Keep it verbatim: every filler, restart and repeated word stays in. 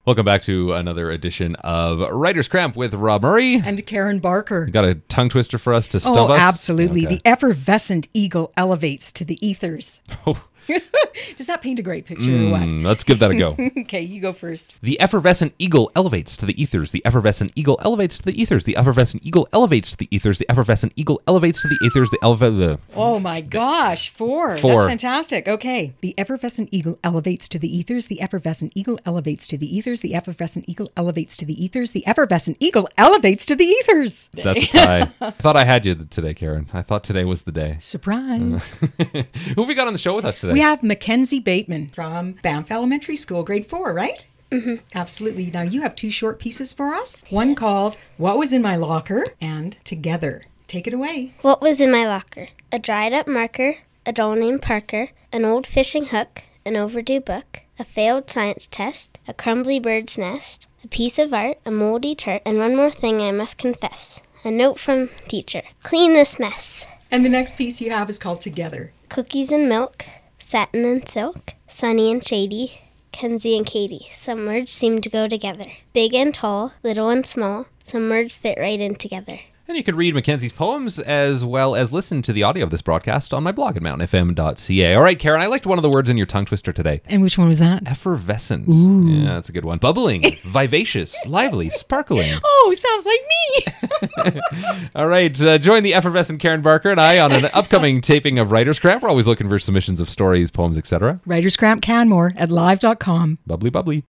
Welcome back to another edition of Writer's Cramp with Rob Murray. And Karen Barker. You got a tongue twister for us to stump oh, us? Oh, absolutely. Okay. The effervescent eagle elevates to the ethers. Oh. Does that paint a great picture or what? Mm, let's give that a go. Okay, you go first. The effervescent eagle elevates to the ethers. The effervescent eagle elevates to the ethers. The effervescent eagle elevates to the ethers. The effervescent eagle elevates to the ethers. The eleva- Oh my gosh, four. Four. That's fantastic. Okay. The effervescent eagle elevates to the ethers. The effervescent eagle elevates to the ethers. The effervescent eagle elevates to the ethers. The effervescent eagle elevates to the ethers. That's a tie. I thought I had you today, Karen. I thought today was the day. Surprise. Who have we got on the show with us today? We have Mackenzie Bateman from Banff Elementary School, grade four, right? Mm-hmm. Absolutely. Now, you have two short pieces for us. One called What Was in My Locker and Together. Take it away. What was in my locker? A dried up marker, a doll named Parker, an old fishing hook, an overdue book, a failed science test, a crumbly bird's nest, a piece of art, a moldy tart, and one more thing I must confess. A note from teacher. Clean this mess. And the next piece you have is called Together. Cookies and milk, satin and silk, sunny and shady, Kenzie and Katie. Some words seem to go together. Big and tall, little and small, some words fit right in together. And you can read Mackenzie's poems as well as listen to the audio of this broadcast on my blog at mountain f m dot c a. All right, Karen, I liked one of the words in your tongue twister today. And which one was that? Effervescent. Ooh. Yeah, that's a good one. Bubbling, vivacious, lively, sparkling. Oh, sounds like me. All right, uh, join the effervescent Karen Barker and I on an upcoming taping of Writer's Cramp. We're always looking for submissions of stories, poems, et cetera. Writer's Cramp Canmore at live dot com. Bubbly, bubbly.